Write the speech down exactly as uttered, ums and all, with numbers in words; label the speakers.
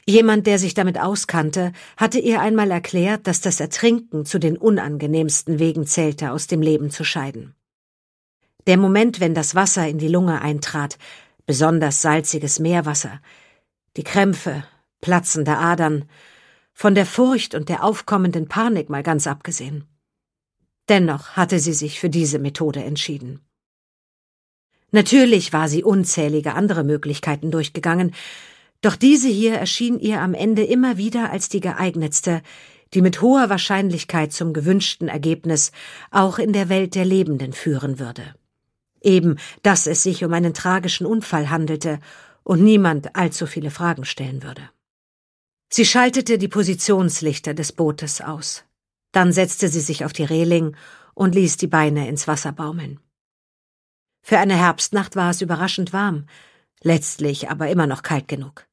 Speaker 1: Jemand, der sich damit auskannte, hatte ihr einmal erklärt, dass das Ertrinken zu den unangenehmsten Wegen zählte, aus dem Leben zu scheiden. Der Moment, wenn das Wasser in die Lunge eintrat, besonders salziges Meerwasser, die Krämpfe, platzende Adern, von der Furcht und der aufkommenden Panik mal ganz abgesehen. Dennoch hatte sie sich für diese Methode entschieden. Natürlich war sie unzählige andere Möglichkeiten durchgegangen, doch diese hier erschien ihr am Ende immer wieder als die geeignetste, die mit hoher Wahrscheinlichkeit zum gewünschten Ergebnis auch in der Welt der Lebenden führen würde. Eben, dass es sich um einen tragischen Unfall handelte und niemand allzu viele Fragen stellen würde. Sie schaltete die Positionslichter des Bootes aus. Dann setzte sie sich auf die Reling und ließ die Beine ins Wasser baumeln. Für eine Herbstnacht war es überraschend warm, letztlich aber immer noch kalt genug.